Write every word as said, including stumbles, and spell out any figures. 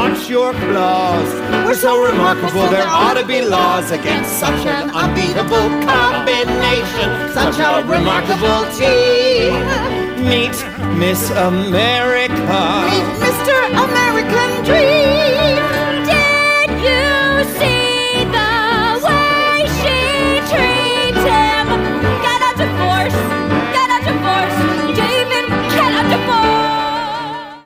flaunt your claws. We're so remarkable, there ought to be laws against such an unbeatable combination, such a remarkable team. Meet Miss America.